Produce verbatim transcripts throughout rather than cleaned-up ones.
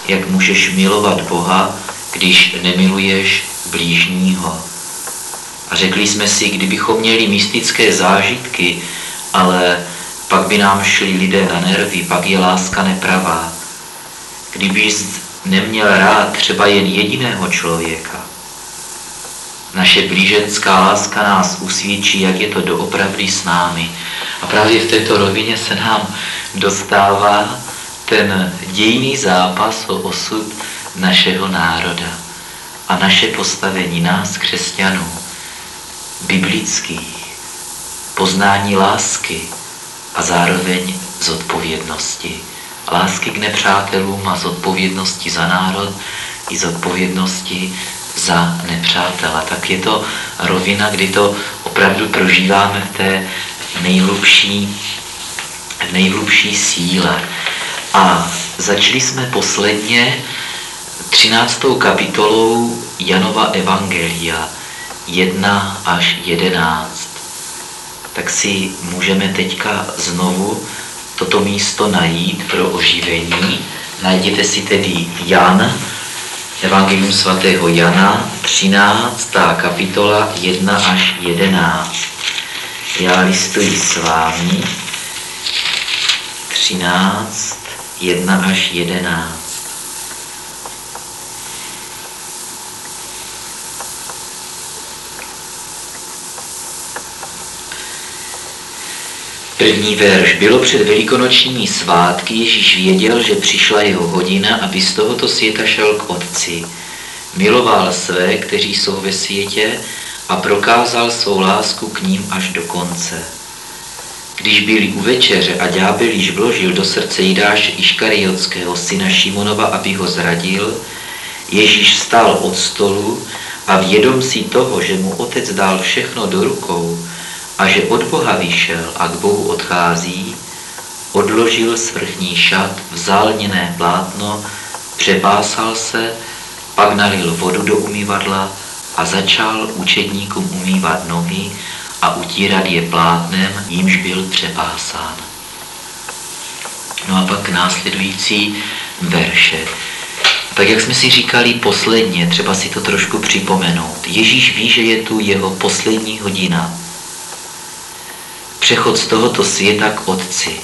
jak můžeš milovat Boha, když nemiluješ blížního. A řekli jsme si, kdybychom měli mystické zážitky, ale pak by nám šli lidé na nervy, pak je láska nepravá. Kdybys neměl rád třeba jen jediného člověka, naše blíženská láska nás usvědčí, jak je to doopravdy s námi. A právě v této rovině se nám dostává ten dějný zápas o osud našeho národa a naše postavení nás, křesťanů, biblických, poznání lásky a zároveň zodpovědnosti. Lásky k nepřátelům a zodpovědnosti za národ i zodpovědnosti za nepřátela. Tak je to rovina, kdy to opravdu prožíváme v té nejhlubší, v nejhlubší síle. A začali jsme posledně třináctou kapitolou Janova evangelia jedna až jedenáct. Tak si můžeme teďka znovu toto místo najít pro oživení. Najděte si tedy Jan, evangelium svatého Jana, třináctá kapitola jedna až jedenáct. Já listuji s vámi. třináct, jedna až jedenáct. První verš. Bylo před velikonočními svátky, Ježíš věděl, že přišla jeho hodina, aby z tohoto světa šel k Otci. Miloval své, kteří jsou ve světě, a prokázal svou lásku k ním až do konce. Když byli u večeře a ďábel již vložil do srdce Jidáše Iškariotského, syna Šimonova, aby ho zradil, Ježíš vstal od stolu a vědom si toho, že mu Otec dal všechno do rukou a že od Boha vyšel a k Bohu odchází, odložil svrchní šat, vzal lněné plátno, přepásal se, pak nalil vodu do umyvadla a začal učedníkům umývat nohy a utírat je plátnem, jímž byl přepásán. No a pak následující verše. Tak jak jsme si říkali posledně, třeba si to trošku připomenout. Ježíš ví, že je tu jeho poslední hodina. Přechod z tohoto světa k Otci.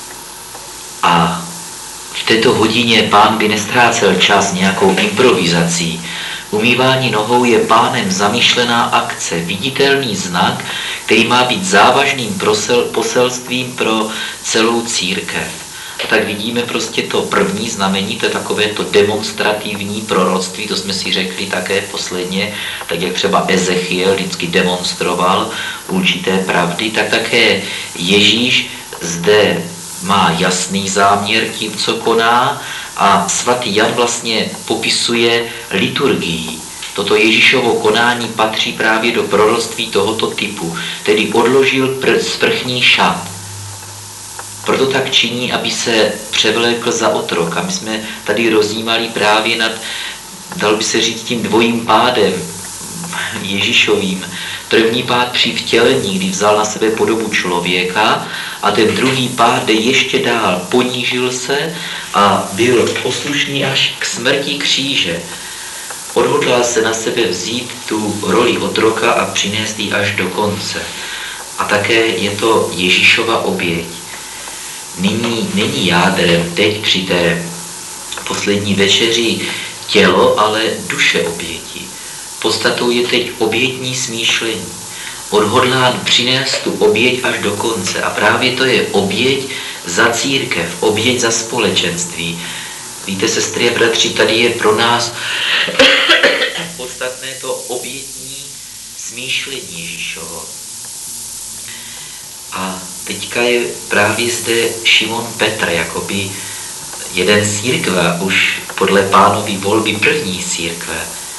A v této hodině Pán by nestrácel čas nějakou improvizací. Umývání nohou je Pánem zamýšlená akce, viditelný znak, který má být závažným poselstvím pro celou církev. A tak vidíme prostě to první znamení, to je takové to demonstrativní proroctví, to jsme si řekli také posledně, tak jak třeba Ezechiel vždycky demonstroval určité pravdy, tak také Ježíš zde má jasný záměr tím, co koná, a svatý Jan vlastně popisuje liturgii. Toto Ježíšovo konání patří právě do proroctví tohoto typu, tedy odložil sprchní šat. Proto tak činí, aby se převlékl za otroka. My jsme tady rozjímali právě nad, dal by se říct, tím dvojím pádem Ježíšovým. První pád při vtělení, kdy vzal na sebe podobu člověka, a ten druhý pád jde ještě dál, ponížil se a byl poslušný až k smrti kříže. Odhodlal se na sebe vzít tu roli otroka a přinést ji až do konce. A také je to Ježíšova oběť. Nyní není jádrem teď při té poslední večeři tělo, ale duše oběti. Podstatou je teď obětní smýšlení. Odhodlán přinést tu oběť až do konce. A právě to je oběť za církev, oběť za společenství. Víte, sestry a bratři, tady je pro nás podstatné to obětní smýšlení Ježíšovo. A teďka je právě zde Šimon Petr, jakoby jeden z církve, už podle Pánovy volby první církve.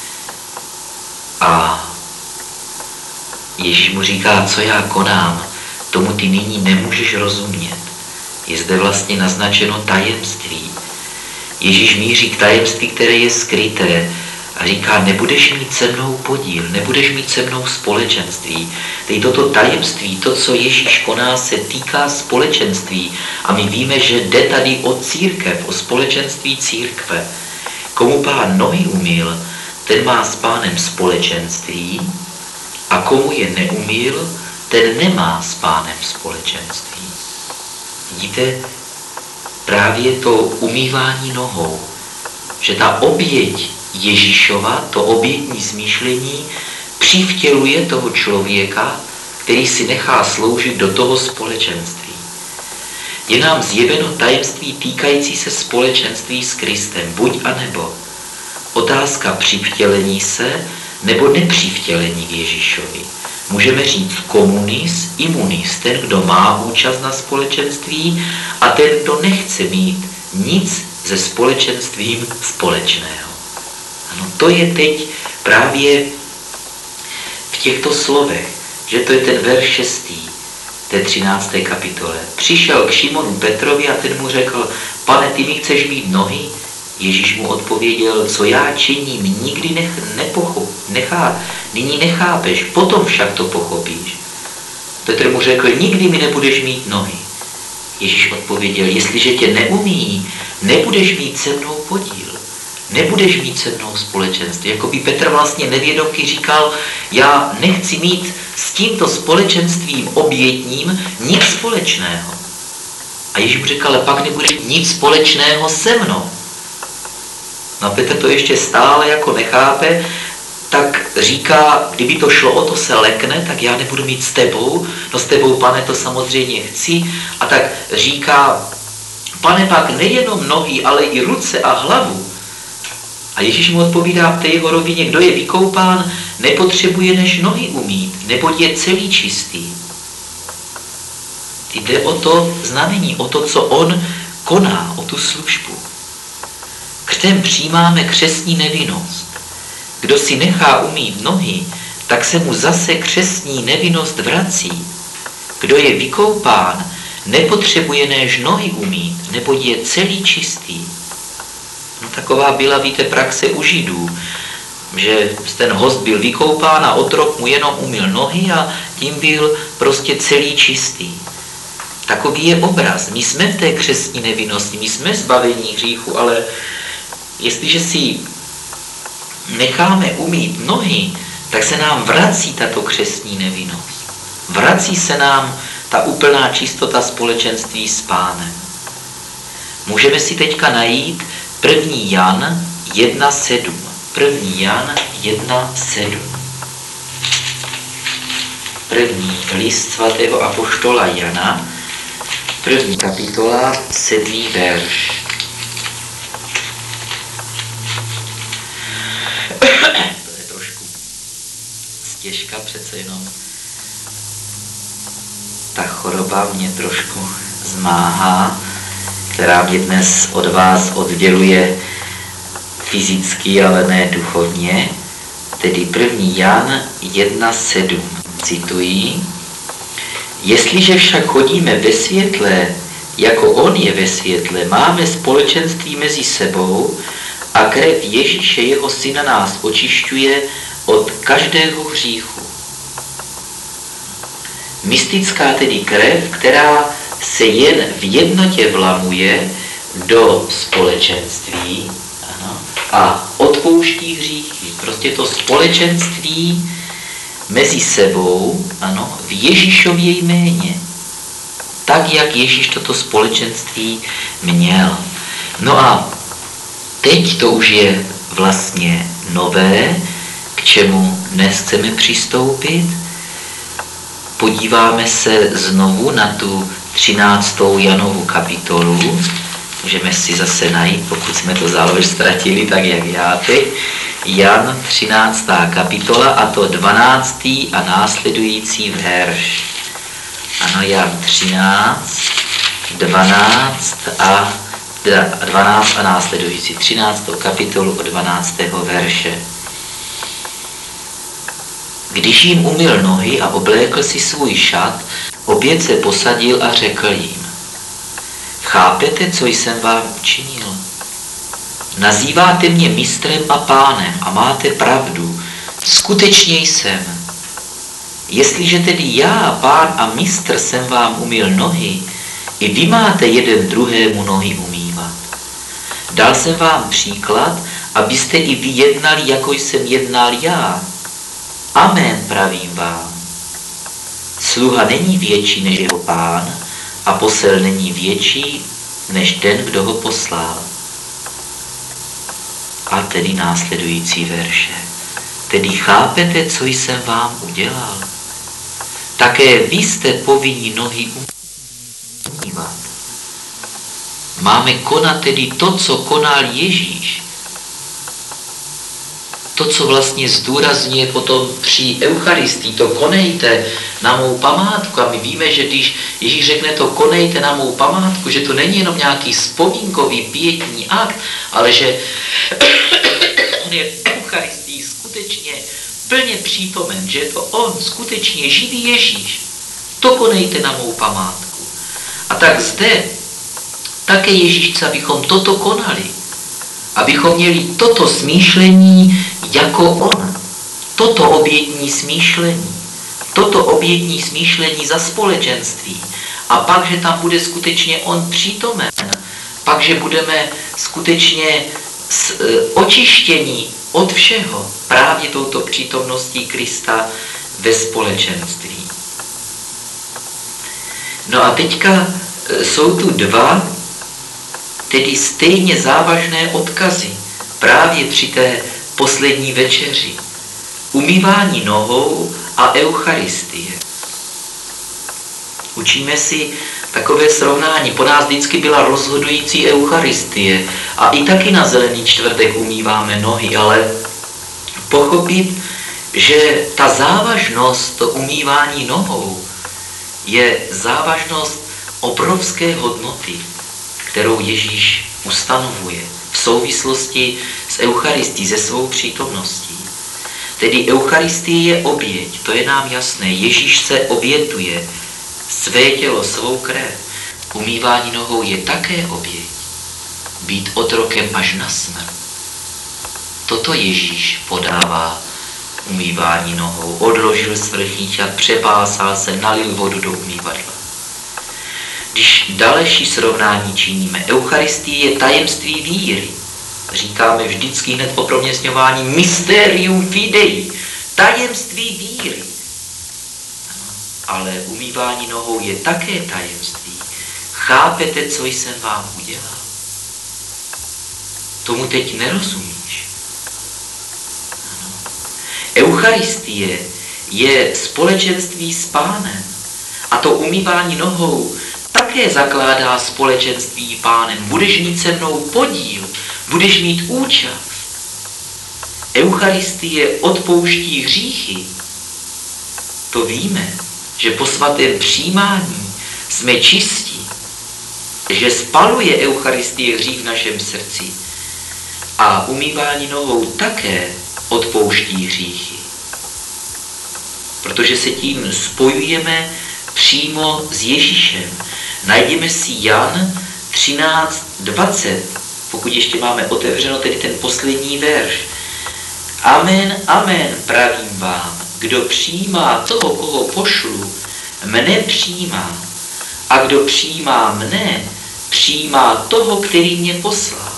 A Ježíš mu říká, co já konám, tomu ty nyní nemůžeš rozumět. Je zde vlastně naznačeno tajemství. Ježíš míří k tajemství, které je skryté, A říká, nebudeš mít se mnou podíl, nebudeš mít se mnou společenství. Teď toto tajemství, to, co Ježíš koná, se týká společenství. A my víme, že jde tady o církev, o společenství církve. Komu Pán nohy umyl, ten má s Pánem společenství, a komu je neumyl, ten nemá s Pánem společenství. Vidíte, právě to umývání nohou, že ta oběť Ježíšova, to obětní smýšlení, přivtěluje toho člověka, který si nechá sloužit do toho společenství. Je nám zjeveno tajemství týkající se společenství s Kristem, buď a nebo. Otázka přivtělení se nebo nepřivtělení k Ježíšovi. Můžeme říct komunis, imunis, ten, kdo má účast na společenství a ten, kdo nechce mít nic se společenstvím společného. Ano, to je teď právě v těchto slovech, že to je ten verš šestý, té třinácté kapitole. Přišel k Šimonu Petrovi a ten mu řekl, pane, ty mi chceš mít nohy? Ježíš mu odpověděl, co já činím, nikdy nech, nepochop, nechá, nyní nechápeš, potom však to pochopíš. Petr mu řekl, nikdy mi nebudeš mít nohy. Ježíš odpověděl, jestliže tě neumí, nebudeš mít se mnou podíl. Nebudeš mít se mnou společenství. Jakoby Petr vlastně nevědomky říkal, já nechci mít s tímto společenstvím obětním nic společného. A Ježíš mu řekl, ale pak nebudeš mít nic společného se mnou. No a Petr to ještě stále jako nechápe, tak říká, kdyby to šlo o to se lekne, tak já nebudu mít s tebou, no s tebou, pane, to samozřejmě chci. A tak říká, pane, pak nejenom nohy, ale i ruce a hlavu. A Ježíš mu odpovídá v té jeho rovině, kdo je vykoupán, nepotřebuje než nohy umýt, neboť je celý čistý. Jde o to znamení, o to, co on koná, o tu službu. Křtem přijímáme křestní nevinnost. Kdo si nechá umýt nohy, tak se mu zase křestní nevinnost vrací. Kdo je vykoupán, nepotřebuje než nohy umýt, neboť je celý čistý. No taková byla, víte, praxe u Židů, že ten host byl vykoupán a otrok mu jenom umyl nohy a tím byl prostě celý čistý. Takový je obraz. My jsme v té křestní nevinnosti, my jsme zbavení hříchu, ale jestliže si necháme umýt nohy, tak se nám vrací tato křestní nevinnost. Vrací se nám ta úplná čistota společenství s Pánem. Můžeme si teďka najít první Jan jedna sedm. první Jan jedna sedm. První list svatého apoštola Jana, první kapitola, sedmý verš. To je trošku stěžka, přece jenom ta choroba mě trošku zmáhá, která mě dnes od vás odděluje fyzicky, ale ne duchovně. Tedy první Jan jedna sedm. Cituji. Jestliže však chodíme ve světle, jako on je ve světle, máme společenství mezi sebou a krev Ježíše, jeho syna, nás očišťuje od každého hříchu. Mystická tedy krev, která se jen v jednotě vlamuje do společenství, ano, a odpouští hříchy. Prostě to společenství mezi sebou, ano, v Ježíšově jméně. Tak, jak Ježíš toto společenství měl. No a teď to už je vlastně nové, k čemu dnes chceme přistoupit. Podíváme se znovu na tu třináctou Janovu kapitolu. Můžeme si zase najít, pokud jsme to zálož ztratili, tak jak já teď. Jan třináctá kapitola, a to dvanáctý a následující verš. Ano, Jan třináct, dvanáct a dvanáct a následující. třináctou kapitolu od dvanáctého verše. Když jim umyl nohy a oblékl si svůj šat, opět se posadil a řekl jim: Chápete, co jsem vám učinil? Nazýváte mě mistrem a pánem a máte pravdu. Skutečně jsem. Jestliže tedy já, pán a mistr, jsem vám umyl nohy, i vy máte jeden druhému nohy umývat. Dal jsem vám příklad, abyste i vy jednali, jako jsem jednal já. Amen, pravím vám. Sluha není větší než jeho pán a posel není větší než ten, kdo ho poslal. A tedy následující verše. Tedy chápete, co jsem vám udělal? Také vy jste povinni nohy umývat. Máme konat tedy to, co konal Ježíš. To, co vlastně zdůrazňuje potom při Eucharistii, to konejte na mou památku. A my víme, že když Ježíš řekne to konejte na mou památku, že to není jenom nějaký vzpomínkový pietní akt, ale že on je v Eucharistii skutečně plně přítomen, že je to on, skutečně živý Ježíš. To konejte na mou památku. A tak zde také Ježíš chce, abychom toto konali. Abychom měli toto smýšlení jako on. Toto obětní smýšlení. Toto obětní smýšlení za společenství. A pak, že tam bude skutečně on přítomen. Pak, že budeme skutečně očištění od všeho právě touto přítomností Krista ve společenství. No a teďka jsou tu dva, tedy stejně závažné odkazy právě při té poslední večeři. Umývání nohou a Eucharistie. Učíme si takové srovnání. Po nás vždycky byla rozhodující Eucharistie a i taky na Zelený čtvrtek umýváme nohy, ale pochopit, že ta závažnost, to umývání nohou, je závažnost obrovské hodnoty, kterou Ježíš ustanovuje v souvislosti s Eucharistií, se svou přítomností. Tedy Eucharistie je oběť, to je nám jasné. Ježíš se obětuje své tělo, svou krev. Umývání nohou je také oběť. Být otrokem až na smrt. Toto Ježíš podává umývání nohou. Odložil svrchní čad, přepásal se, nalil vodu do umývadla. Když další srovnání činíme, Eucharistie je tajemství víry. Říkáme vždycky hned po proměstňování mysterium fidei, tajemství víry. Ale umývání nohou je také tajemství. Chápete, co jsem vám udělal? Tomu teď nerozumíš. Ano. Eucharistie je společenství s Pánem. A to umývání nohou také zakládá společenství Pánem. Budeš mít se mnou podíl, budeš mít účast. Eucharistie odpouští hříchy. To víme, že po svatém přijímání jsme čistí, že spaluje Eucharistie hřích v našem srdci. A umývání nohou také odpouští hříchy. Protože se tím spojujeme přímo s Ježíšem. Najdeme si Jan třináct dvacet, pokud ještě máme otevřeno tedy ten poslední verš. Amen, amen, pravím vám, kdo přijímá toho, koho pošlu, mne přijímá. A kdo přijímá mne, přijímá toho, který mě poslal.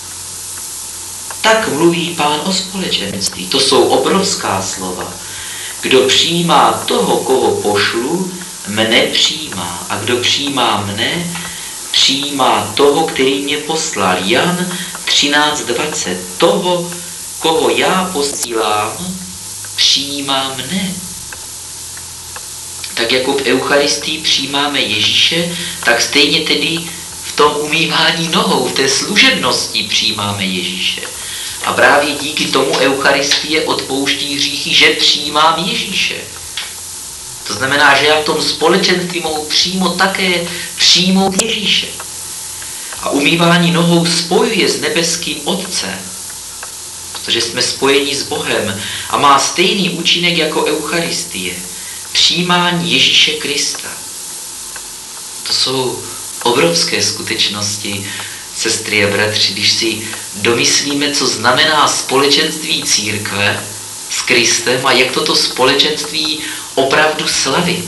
Tak mluví Pán o společenství. To jsou obrovská slova. Kdo přijímá toho, koho pošlu, mne přijímá. A kdo přijímá mne, přijímá toho, který mě poslal. Jan třináct dvacet. Toho, koho já posílám, přijímá mne. Tak jako v Eucharistii přijímáme Ježíše, tak stejně tedy v tom umývání nohou, v té služebnosti přijímáme Ježíše. A právě díky tomu Eucharistie odpouští hříchy, že přijímám Ježíše. To znamená, že já v tom společenství mohu přímo také přijmout Ježíše. A umývání nohou spojuje s nebeským Otcem, protože jsme spojeni s Bohem a má stejný účinek jako Eucharistie. Přijímání Ježíše Krista. To jsou obrovské skutečnosti sestry a bratři, když si domyslíme, co znamená společenství církve s Kristem a jak toto společenství opravdu slaví.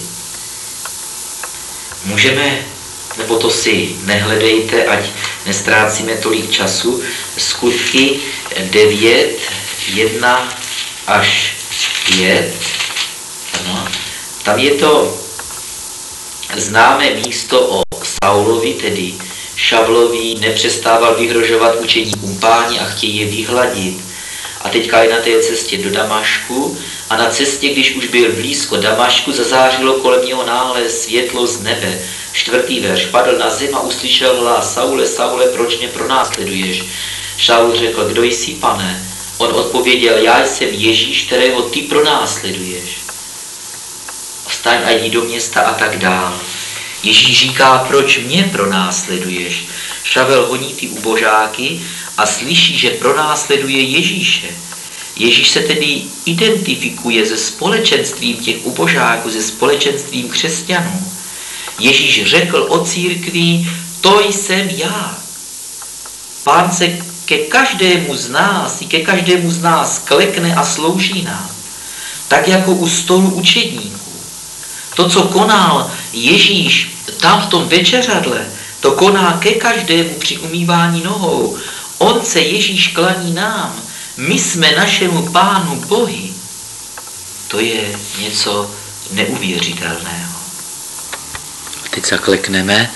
Můžeme, nebo to si nehledejte, ať nestrácíme tolik času, Skutky devět, jedna až pět. Ano. Tam je to známé místo o Saulovi, tedy Šavlovi, nepřestával vyhrožovat učeníkům Páni a chtějí je vyhladit. A teďka je na té cestě do Damašku a na cestě, když už byl blízko Damašku, zazářilo kolem něho náhle světlo z nebe. Čtvrtý verš. Padl na zem a uslyšel hlas: Saule, Saule, proč mě pronásleduješ? Šaul řekl: Kdo jsi, Pane? On odpověděl: Já jsem Ježíš, kterého ty pronásleduješ. Vstaň a jdi do města a tak dál. Ježíš říká: Proč mě pronásleduješ? Šavel honí ty ubožáky a slyší, že pronásleduje Ježíše. Ježíš se tedy identifikuje se společenstvím těch ubožáků, se společenstvím křesťanů. Ježíš řekl o církvi: To jsem já. Pán se ke každému z nás, i ke každému z nás klekne a slouží nám. Tak jako u stolu učedníků. To, co konal Ježíš tam v tom večeřadle, to koná ke každému při umývání nohou. On se, Ježíš, klaní nám. My jsme našemu Pánu bohy. To je něco neuvěřitelného. A teď zaklekneme,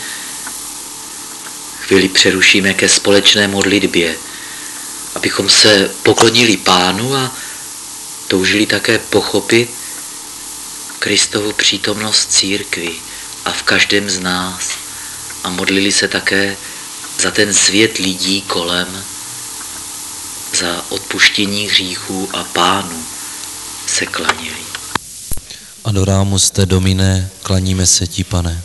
chvíli přerušíme ke společné modlitbě, abychom se poklonili Pánu a toužili také pochopit Kristovu přítomnost církvi a v každém z nás a modlili se také za ten svět lidí kolem, za odpuštění hříchů a Pánu se klanili. Adoramus te Domine, klaníme se ti, Pane.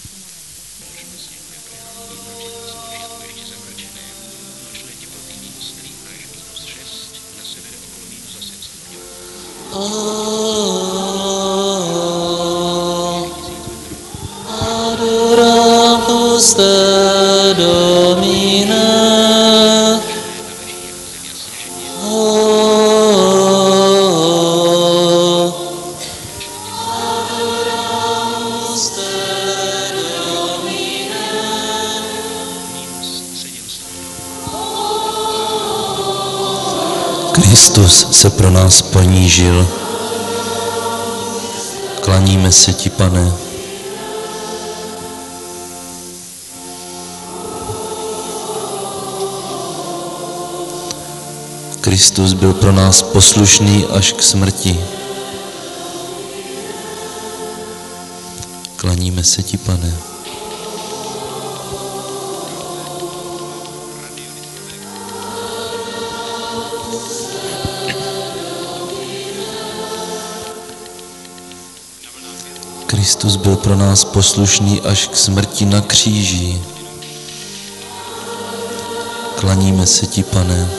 Adoramus te Domine. Kristus se pro nás ponížil. Klaníme se ti, Pane. Kristus byl pro nás poslušný až k smrti. Klaníme se ti, Pane. Kristus byl pro nás poslušný až k smrti na kříži. Klaníme se ti, Pane.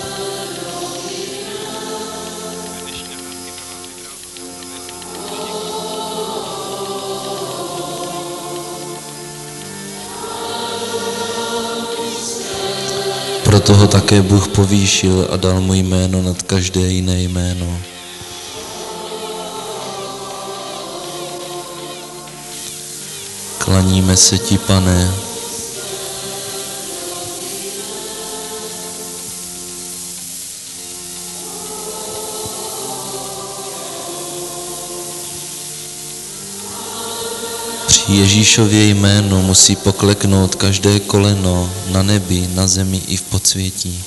Proto ho také Bůh povýšil a dal mu jméno nad každé jiné jméno. Klaníme se ti, Pane. Při Ježíšově jménu musí pokleknout každé koleno na nebi, na zemi i v podsvětí.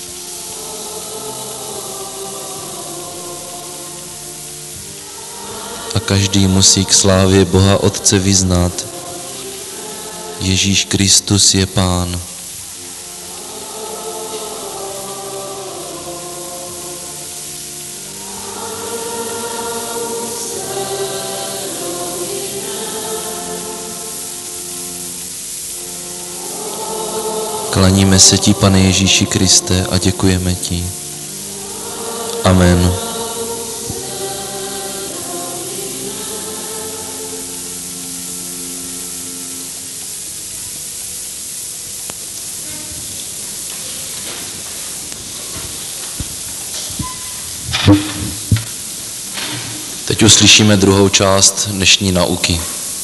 A každý musí k slávě Boha Otce vyznat: Ježíš Kristus je Pán. Klaníme se ti, Pane Ježíši Kriste, a děkujeme ti. Amen. Teď uslyšíme druhou část dnešní nauky.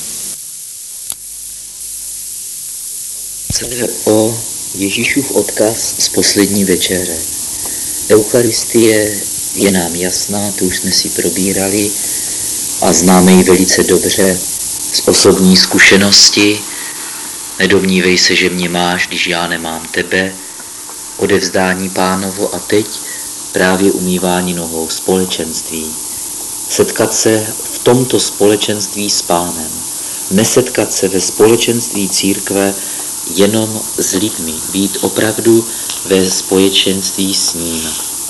Celé o Ježíšův odkaz z poslední večeře. Eucharistie je nám jasná, tu už jsme si probírali a známe ji velice dobře z osobní zkušenosti. Nedomnívej se, že mě máš, když já nemám tebe. Odevzdání Pánovo a teď právě umývání nohou, společenství. Setkat se v tomto společenství s Pánem. Nesetkat se ve společenství církve jenom s lidmi. Být opravdu ve společenství s ním.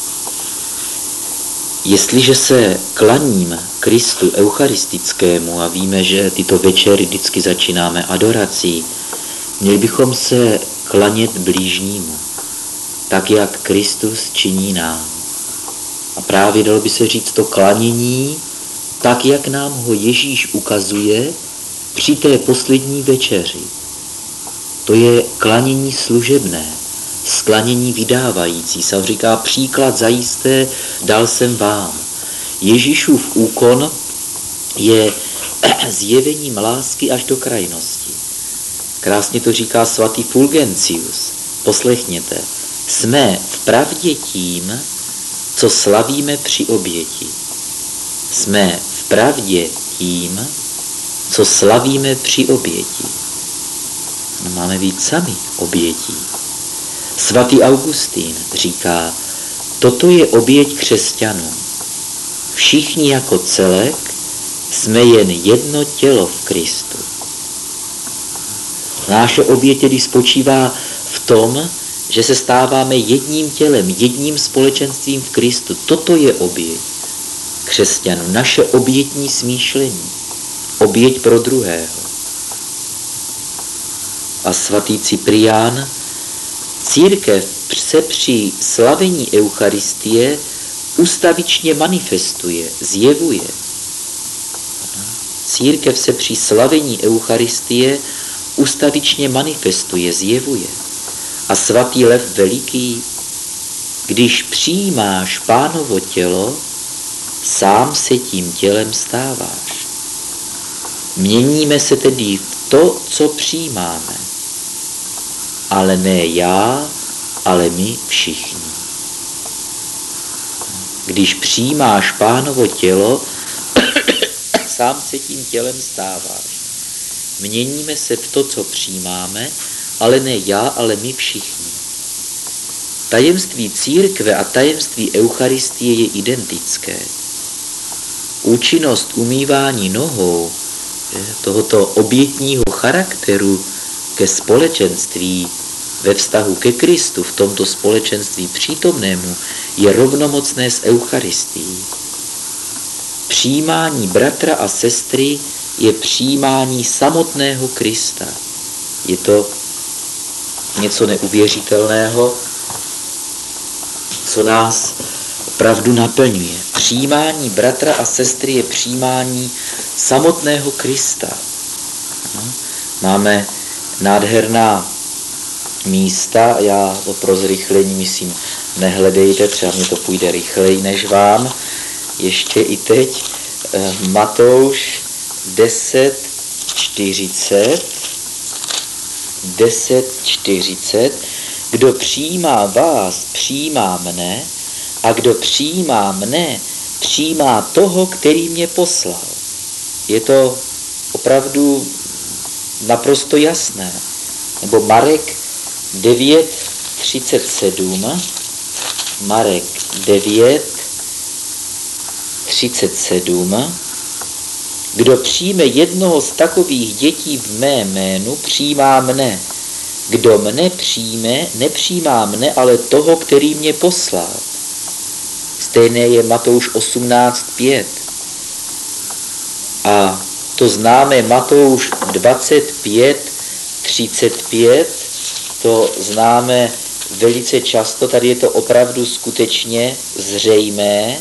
Jestliže se klaním Kristu eucharistickému a víme, že tyto večery vždycky začínáme adorací, měli bychom se klanět blížnímu, tak jak Kristus činí nám. A právě dalo by se říct to klanění, tak jak nám ho Ježíš ukazuje při té poslední večeři. To je klanění služebné, sklánění vydávající. Se říká příklad zajisté dal jsem vám. Ježíšův úkon je zjevením lásky až do krajnosti. Krásně to říká svatý Fulgentius. Poslechněte. Jsme v pravdě tím, co slavíme při oběti. Jsme v pravdě tím, co slavíme při oběti. No, máme být sami obětí. Svatý Augustín říká, toto je oběť křesťanů. Všichni jako celek jsme jen jedno tělo v Kristu. Naše oběť tedy spočívá v tom, že se stáváme jedním tělem, jedním společenstvím v Kristu. Toto je oběť křesťanů, naše obětní smýšlení, oběť pro druhého. A svatý Cyprián, církev se při slavení Eucharistie ustavičně manifestuje, zjevuje. Církev se při slavení Eucharistie ustavičně manifestuje, zjevuje. A svatý Lev Veliký, když přijímáš Pánovo tělo, sám se tím tělem stáváš. Měníme se tedy v to, co přijímáme. Ale ne já, ale my všichni. Když přijímáš Pánovo tělo, sám se tím tělem stáváš. Měníme se v to, co přijímáme, ale ne já, ale my všichni. Tajemství církve a tajemství Eucharistie je identické. Účinnost umývání nohou, tohoto obětního charakteru ke společenství ve vztahu ke Kristu, v tomto společenství přítomnému, je rovnomocné s Eucharistií. Přijímání bratra a sestry je přijímání samotného Krista. Je to něco neuvěřitelného, co nás opravdu naplňuje. Přijímání bratra a sestry je přijímání samotného Krista. Máme nádherná místa, já to pro zrychlení myslím, nehledejte, třeba mě to půjde rychleji než vám. Ještě i teď Matouš deset čtyřicet. deset čtyřicet. Kdo přijímá vás, přijímá mne, a kdo přijímá mne, přijímá toho, který mě poslal. Je to opravdu naprosto jasné. Nebo Marek devět třicet sedm. Marek devět třicet sedm. Kdo přijme jednoho z takových dětí v mé jménu, přijímá mne. Kdo mne přijme, nepřijímá mne, ale toho, který mě poslal. Stejné je Matouš osmnáct pět. A to známe Matouš dvacet pět třicet pět, to známe velice často, tady je to opravdu skutečně zřejmé.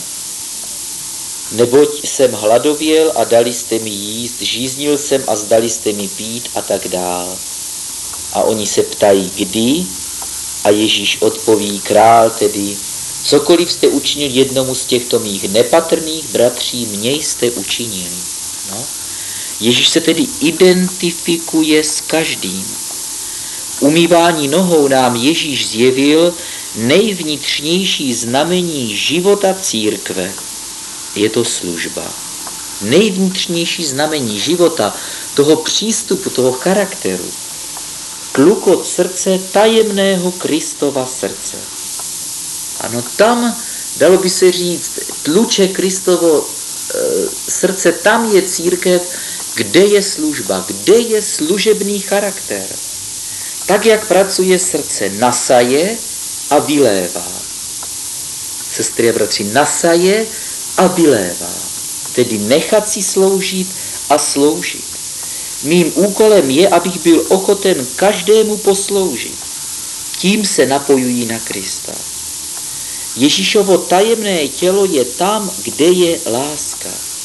Neboť jsem hladověl a dali jste mi jíst, žíznil jsem a zdali jste mi pít a tak dál. A oni se ptají, kdy? A Ježíš odpoví, král tedy Cokoliv jste učinil jednomu z těchto mých nepatrných bratří, mě jste učinili. No. Ježíš se tedy identifikuje s každým. Umývání nohou nám Ježíš zjevil nejvnitřnější znamení života církve. Je to služba. Nejvnitřnější znamení života, toho přístupu, toho charakteru. Tlukot srdce tajemného Kristova srdce. Ano, tam, dalo by se říct, tluče Kristovo e, srdce, tam je církev, kde je služba, kde je služebný charakter. Tak, jak pracuje srdce, nasaje a vylévá. Sestry a bratři, nasaje a vylévá. Tedy nechat si sloužit a sloužit. Mým úkolem je, abych byl ochoten každému posloužit. Tím se napojují na Krista. Ježíšovo tajemné tělo je tam, kde je láska.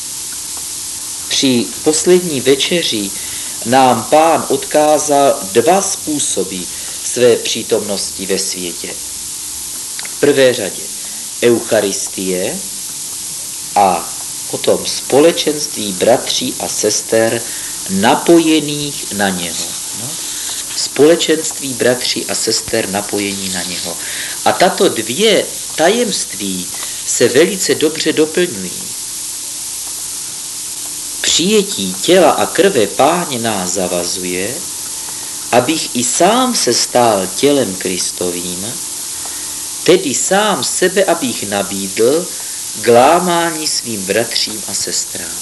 Při poslední večeři nám Pán odkázal dva způsoby své přítomnosti ve světě. V prvé řadě Eucharistie a potom společenství bratří a sester napojených na něho. No? Společenství bratří a sester napojení na něho. A tato dvě tajemství se velice dobře doplňují. Přijetí těla a krve Páně nás zavazuje, abych i sám se stal tělem Kristovým, tedy sám sebe abych nabídl k lámání svým bratřím a sestrám.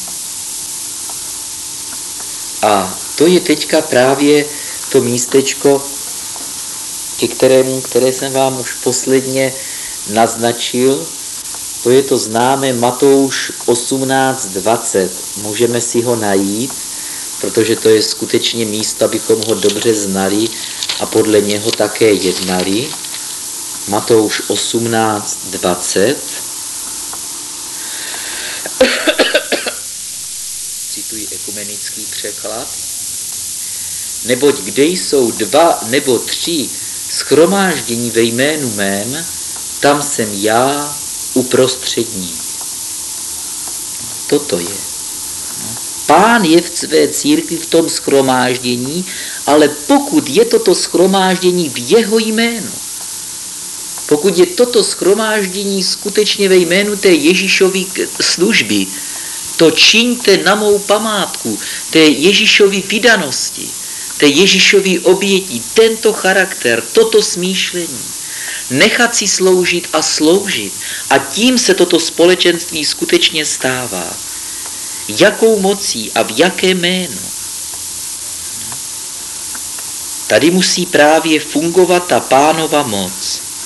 A to je teďka právě to místečko, ke kterému, které jsem vám už posledně naznačil, to je to známé Matouš osmnáct dvacet. Můžeme si ho najít, protože to je skutečně místo, abychom ho dobře znali a podle něho také jednali. Matouš osmnáct dvacet. Cituji ekumenický překlad. Neboť kde jsou dva nebo tři shromáždění ve jménu mém, tam jsem já uprostřed nich. Toto je. Pán je v své církvi v tom shromáždění, ale pokud je toto shromáždění v jeho jménu, pokud je toto shromáždění skutečně ve jménu té Ježíšovy služby, to čiňte na mou památku, té Ježíšovy vydanosti, té Ježíšovy obětí, tento charakter, toto smýšlení, nechat si sloužit a sloužit. A tím se toto společenství skutečně stává. Jakou mocí a v jaké jméno? Tady musí právě fungovat ta Pánova moc.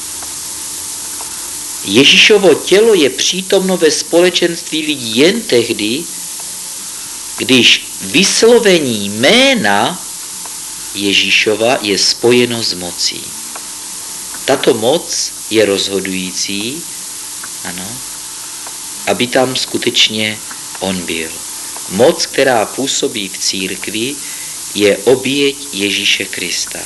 Ježíšovo tělo je přítomno ve společenství lidí jen tehdy, když vyslovení jména Ježíšova je spojeno s mocí. Tato moc je rozhodující, ano, aby tam skutečně on byl. Moc, která působí v církvi, je oběť Ježíše Krista.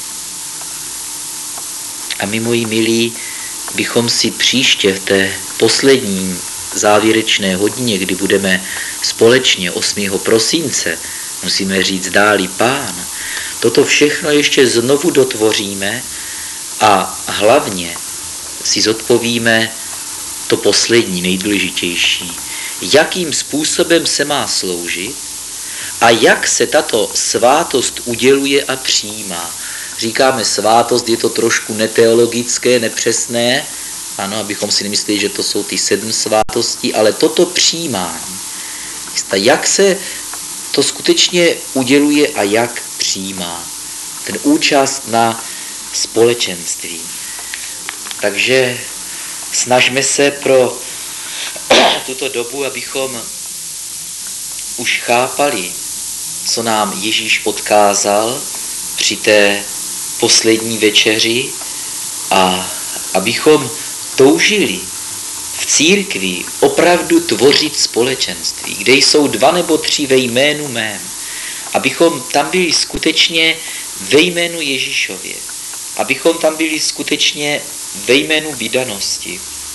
A my, moji milí, bychom si příště v té poslední závěrečné hodině, kdy budeme společně osmého prosince, musíme říct dáli Pán, toto všechno ještě znovu dotvoříme a hlavně si zodpovíme to poslední, nejdůležitější. Jakým způsobem se má sloužit a jak se tato svátost uděluje a přijímá. Říkáme svátost, je to trošku neteologické, nepřesné, ano, abychom si nemysleli, že to jsou ty sedm svátostí, ale toto přijímání. Jak se to skutečně uděluje a jak přijímá. Ten účast na společenství. Takže snažme se pro tuto dobu, abychom už chápali, co nám Ježíš odkázal při té poslední večeři a abychom toužili v církvi opravdu tvořit společenství, kde jsou dva nebo tři ve jménu mém, abychom tam byli skutečně ve jménu Ježíšově, abychom tam byli skutečně ve jménu vydanosti,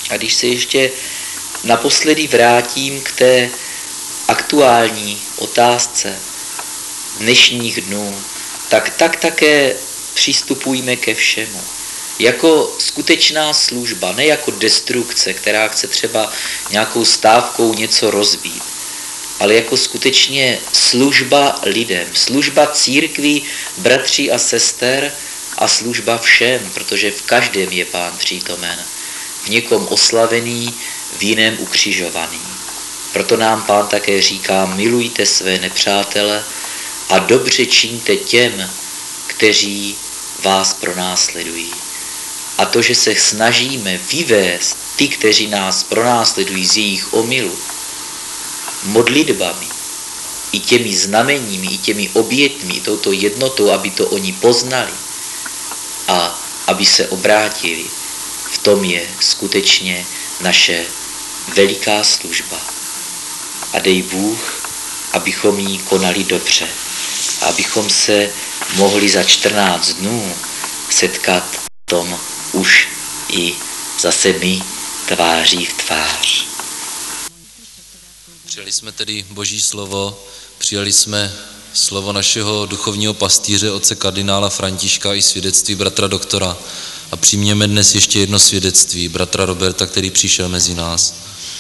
A když se ještě naposledy vrátím k té aktuální otázce dnešních dnů, tak tak také přistupujme ke všemu. Jako skutečná služba, ne jako destrukce, která chce třeba nějakou stávkou něco rozbít, ale jako skutečně služba lidem, služba církví, bratří a sester a služba všem, protože v každém je Pán přítomen. V někom oslavený, v jiném ukřižovaný. Proto nám Pán také říká, milujte své nepřátele a dobře čiňte těm, kteří vás pronásledují. A to, že se snažíme vyvést ty, kteří nás pronásledují z jejich omylu, modlitbami, i těmi znameními, i těmi obětmi, i touto jednotou, aby to oni poznali a aby se obrátili, v tom je skutečně naše veliká služba. A dej Bůh, abychom ji konali dobře, abychom se mohli za čtrnáct dnů setkat v tom už i zase my tváří v tvář. Přijali jsme tedy Boží slovo, přijali jsme slovo našeho duchovního pastýře, otce kardinála Františka i svědectví bratra doktora. A přijměme dnes ještě jedno svědectví bratra Roberta, který přišel mezi nás.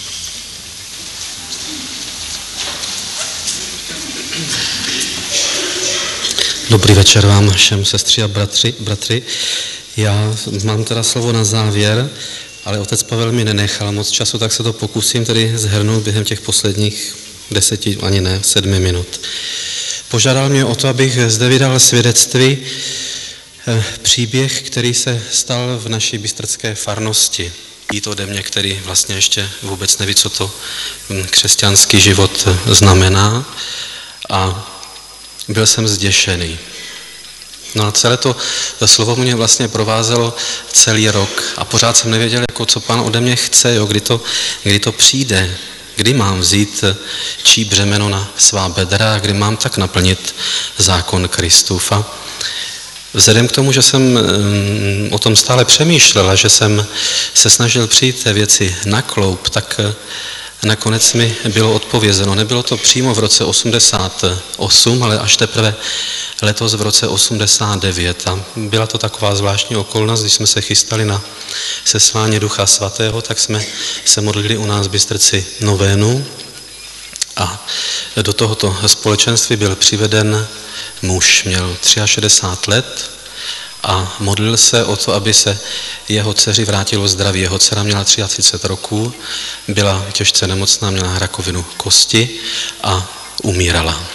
Dobrý večer vám všem, sestři a bratři, bratři. Já mám teda slovo na závěr, ale otec Pavel mi nenechal moc času, tak se to pokusím tedy zhrnout během těch posledních deseti, ani ne, sedmi minut. Požádal mě o to, abych zde vydal svědectví, příběh, který se stal v naší bystrcké farnosti. Je to ode mě, který vlastně ještě vůbec neví, co to křesťanský život znamená, a byl jsem zděšený. No a celé to slovo mě vlastně provázelo celý rok a pořád jsem nevěděl, jako co Pán ode mě chce, jo, kdy, to, kdy to přijde, kdy mám vzít čí břemeno na svá bedra a kdy mám tak naplnit zákon Kristův. A vzhledem k tomu, že jsem o tom stále přemýšlel a že jsem se snažil přijít té věci na kloup, tak nakonec mi bylo odpovězeno. Nebylo to přímo v roce osmdesát osm, ale až teprve letos v roce osmdesát devět. A byla to taková zvláštní okolnost, když jsme se chystali na seslání Ducha Svatého, tak jsme se modlili u nás v Bystrci novénu a do tohoto společenství byl přiveden muž, měl šedesát tři let a modlil se o to, aby se jeho dceři vrátilo zdraví. Jeho dcera měla třicet tři roků, byla těžce nemocná, měla rakovinu kosti a umírala.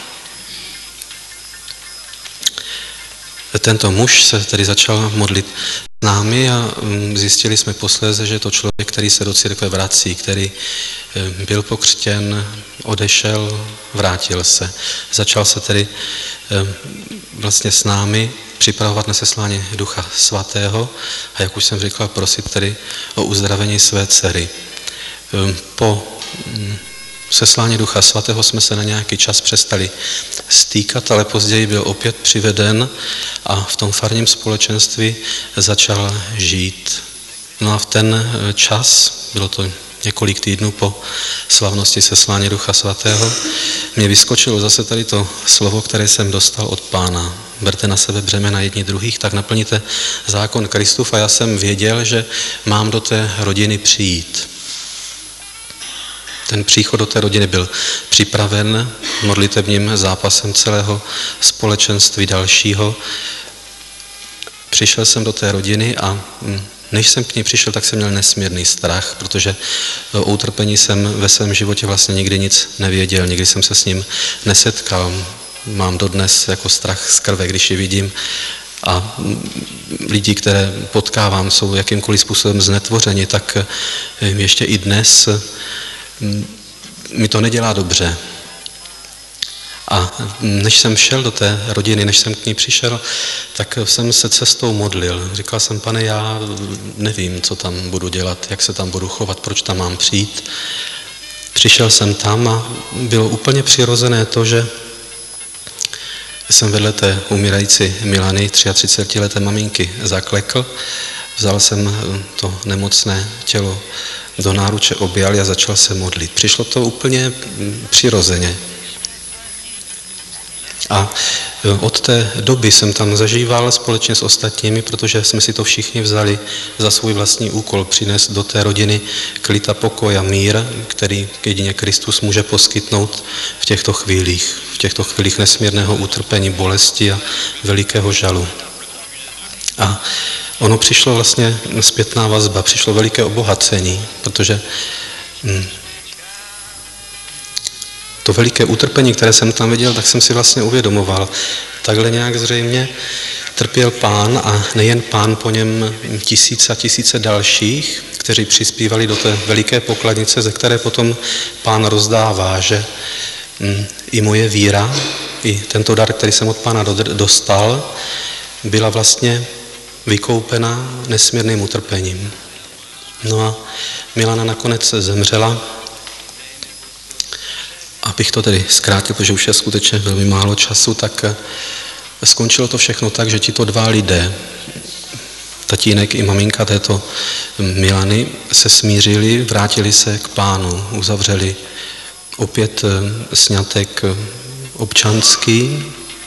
Tento muž se tedy začal modlit s námi a zjistili jsme posléze, že je to člověk, který se do církve vrací, který byl pokřtěn, odešel, vrátil se. Začal se tedy vlastně s námi připravovat na seslání Ducha Svatého a jak už jsem říkal, prosit tedy o uzdravení své dcery. Po seslání Ducha Svatého jsme se na nějaký čas přestali stýkat, ale později byl opět přiveden a v tom farním společenství začal žít. No a v ten čas, bylo to několik týdnů po slavnosti seslání Ducha Svatého, mě vyskočilo zase tady to slovo, které jsem dostal od Pána. Berte na sebe břemena jedni druhých, tak naplníte zákon Kristův, a já jsem věděl, že mám do té rodiny přijít. Ten příchod do té rodiny byl připraven modlitebním zápasem celého společenství dalšího. Přišel jsem do té rodiny a než jsem k ní přišel, tak jsem měl nesmírný strach, protože o utrpení jsem ve svém životě vlastně nikdy nic nevěděl, nikdy jsem se s ním nesetkal. Mám dodnes jako strach z krve, když ji vidím, a lidi, které potkávám, jsou jakýmkoliv způsobem znetvořeni, tak ještě i dnes mi to nedělá dobře. A než jsem šel do té rodiny, než jsem k ní přišel, tak jsem se cestou modlil. Říkal jsem, Pane, já nevím, co tam budu dělat, jak se tam budu chovat, proč tam mám přijít. Přišel jsem tam a bylo úplně přirozené to, že jsem vedle té umírající Milany, třiatřicetileté maminky, zaklekl. vzal jsem to nemocné tělo do náruče, objal a začal se modlit. Přišlo to úplně přirozeně. A od té doby jsem tam zažíval společně s ostatními, protože jsme si to všichni vzali za svůj vlastní úkol, přinést do té rodiny klid a pokoj a mír, který jedině Kristus může poskytnout v těchto chvílích, v těchto chvílích nesmírného utrpení, bolesti a velikého žalu. A ono přišlo vlastně zpětná vazba, přišlo veliké obohacení, protože hm, to veliké utrpení, které jsem tam viděl, tak jsem si vlastně uvědomoval. Takhle nějak zřejmě trpěl Pán a nejen Pán, po něm tisíce a tisíce dalších, kteří přispívali do té veliké pokladnice, ze které potom Pán rozdává, že hm, i moje víra, i tento dar, který jsem od Pána dostal, byla vlastně vykoupena nesmírným utrpením. No a Milana nakonec zemřela. Abych to tedy zkrátil, protože už je skutečně velmi málo času, tak skončilo to všechno tak, že tito dva lidé, tatínek i maminka této Milany, se smířili, vrátili se k Pánu, uzavřeli opět sňatek občanský,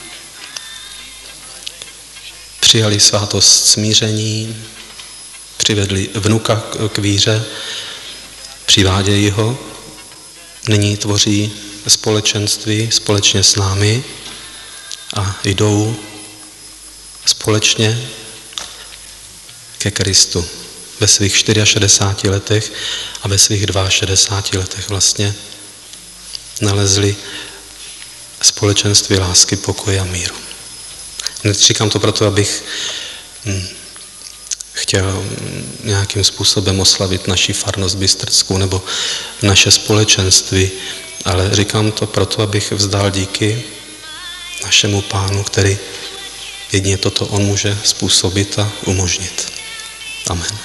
přijali svátost smíření, přivedli vnuka k víře, přivádějí ho, nyní tvoří společenství společně s námi a jdou společně ke Kristu. Ve svých šedesáti čtyřech letech a ve svých šedesáti dvou letech vlastně nalezli společenství lásky, pokoje a míru. Říkám to proto, abych hm, chtěl nějakým způsobem oslavit naši farnost bystrtskou nebo naše společenství, ale říkám to proto, abych vzdal díky našemu Pánu, který jedině toto on může způsobit a umožnit. Amen.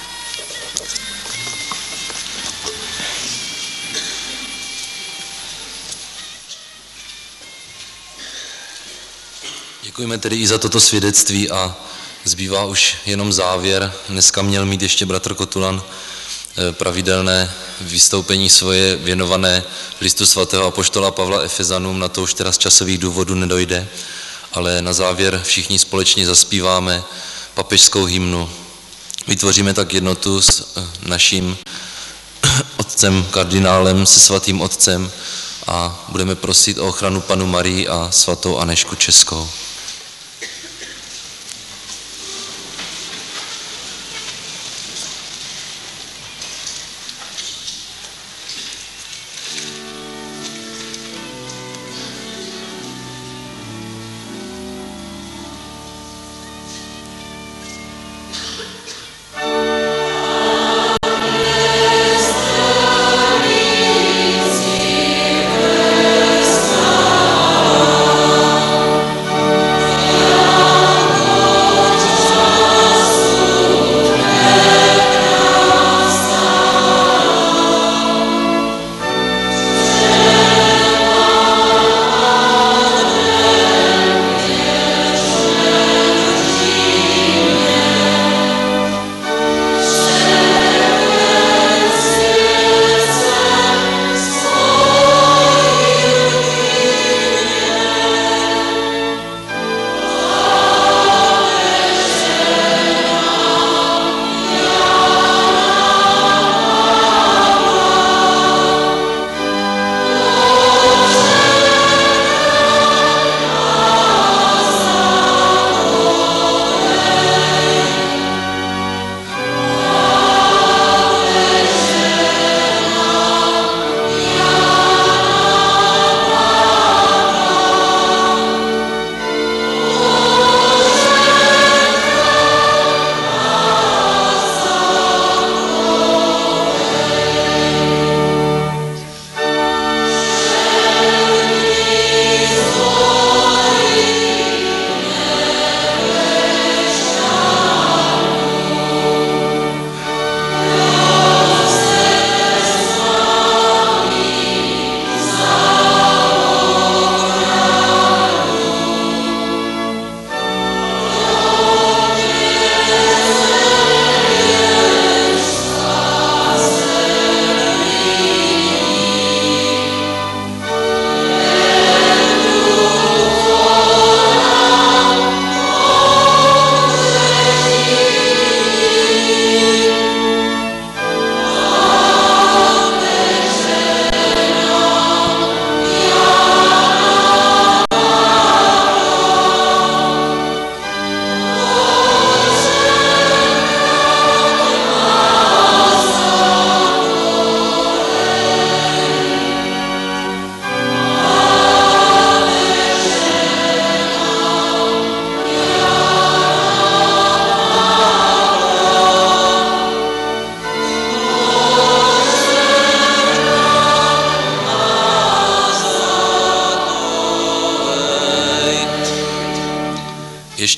Děkujeme tedy i za toto svědectví a zbývá už jenom závěr. Dneska měl mít ještě bratr Kotulan pravidelné vystoupení svoje věnované listu svatého apoštola Pavla Efezanům, na to už teda z časových důvodů nedojde, ale na závěr všichni společně zaspíváme papežskou hymnu. Vytvoříme tak jednotu s naším otcem kardinálem, se svatým otcem a budeme prosit o ochranu panu Marii a svatou Anežku Českou.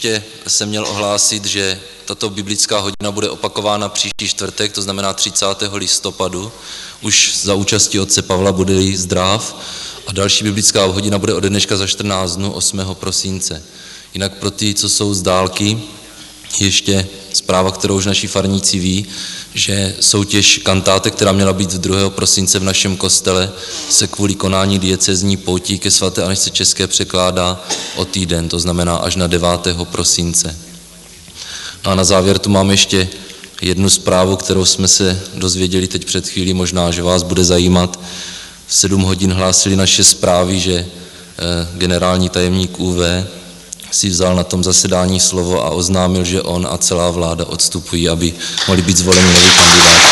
ještě jsem měl ohlásit, že tato biblická hodina bude opakována příští čtvrtek, to znamená třicátého listopadu, už za účastí otce Pavla bude zdrav, a další biblická hodina bude ode dneška za čtrnáct dnů, osmého prosince. Jinak pro ty, co jsou z dálky, ještě zpráva, kterou už naši farníci ví, že soutěž kantáte, která měla být druhého prosince v našem kostele, se kvůli konání diecezní poutí ke svaté Anežce České překládá o týden, to znamená až na devátého prosince. A na závěr tu mám ještě jednu zprávu, kterou jsme se dozvěděli teď před chvílí, možná, že vás bude zajímat. V sedm hodin hlásili naše zprávy, že generální tajemník U V si vzal na tom zasedání slovo a oznámil, že on a celá vláda odstupují, aby mohli být zvoleni noví kandidáti.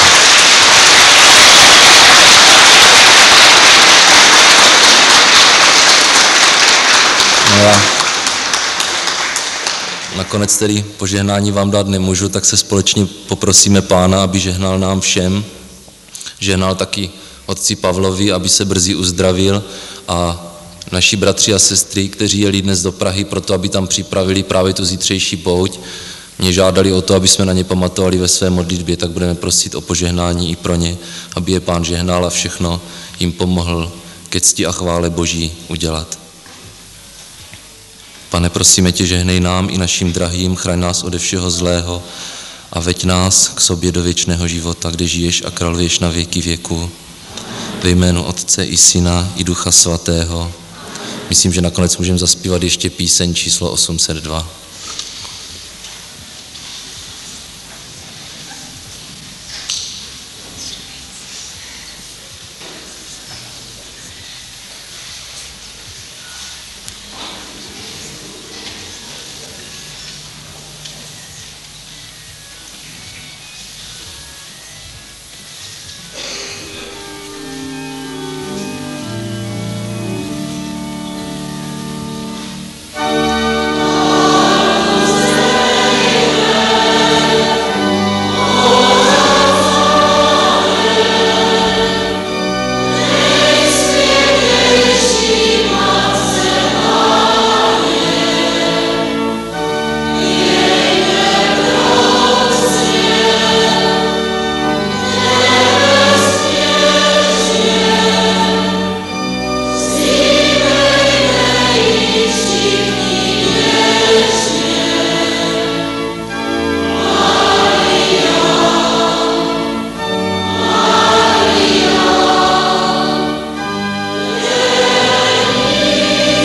No já nakonec tedy požehnání vám dát nemůžu, tak se společně poprosíme Pána, aby žehnal nám všem, žehnal taky otci Pavlovi, aby se brzy uzdravil, a naši bratři a sestry, kteří jeli dnes do Prahy proto, aby tam připravili právě tu zítřejší pouť, mě žádali o to, aby jsme na ně pamatovali ve své modlitbě, tak budeme prosit o požehnání i pro ně, aby je Pán žehnal a všechno jim pomohl ke cti a chvále Boží udělat. Pane, prosíme tě, žehnej nám i našim drahým, chraň nás ode všeho zlého a veď nás k sobě do věčného života, kde žiješ a králuješ na věky věku. Ve jménu Otce i Syna i Ducha Svatého. Myslím, že nakonec můžeme zaspívat ještě píseň číslo osm set dva.